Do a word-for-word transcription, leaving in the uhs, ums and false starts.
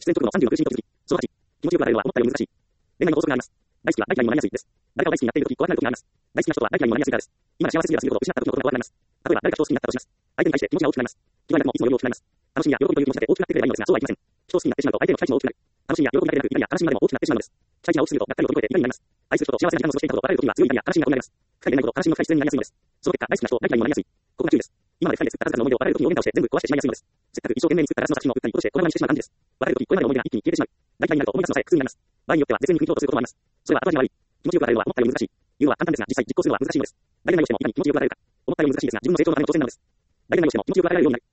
出演直後のさんじゅうの空心に気持ちよく笑えるは思ったより難しい。恋愛の法則があります。大好きは大嫌いにもなりやすいです。誰かを大好きになっているとき怖くなるときがあります。大好きな人は大嫌いにもなりやすいからです。今幸せすぎればすぎるほど失った時のことが怖くなります。例えば誰か人を好きになったとします。相手に対して気持ちが大きくなります。気分がもいつも夜大きくなります。楽しみや喜びという気持ちだけ大きくなってくればいいのですが、そうはいきません。人を好きになってしまうと相手の期待値も大きくなる。楽しみや喜びだけでなく、痛みや悲しみまでも大きくなってしまうのです。期待値が大きすぎると、がっかりを飛び越えて痛みになります。愛する人と幸せな時間を過ごしていたと別れる時には強い痛みや悲しみが込められます。深い恋愛ほど悲しみの深い自然になりやすいのです。その結果、大好きな人、大嫌いにもなりやすい。ここが注意です。今まで二人で作った数々の思い出を別れる時に大喧嘩をして全部壊してしまいやすいのです。せっかく一生懸命に作ったガラスの作品を売ったりとして粉々にしてしまう感じです。別れる時、これまでの思い出が一気に消えてしまう。大嫌いになると思い出すのさえ苦痛になります。場合によっては絶縁に踏み切ろうとすることもあります。それは後味が悪い。気持ちよく笑えるのは思ったより難しい。言うのは簡単ですが、実際実行するのは難しいのです。誰々をしてもいかに気持ちよく笑えるか。思ったより難しいですが、自分の成長のための挑戦なのです。誰々をしても気持ちよく笑えるようになる。